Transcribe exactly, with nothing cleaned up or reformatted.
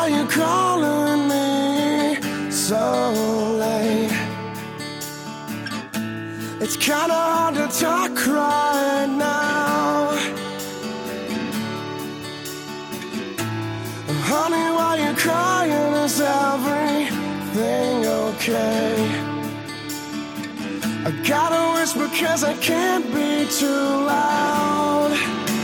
why you calling me so late? It's kinda hard to talk right now. Honey, why you crying? Is everything okay? I gotta whisper 'cause I can't be too loud.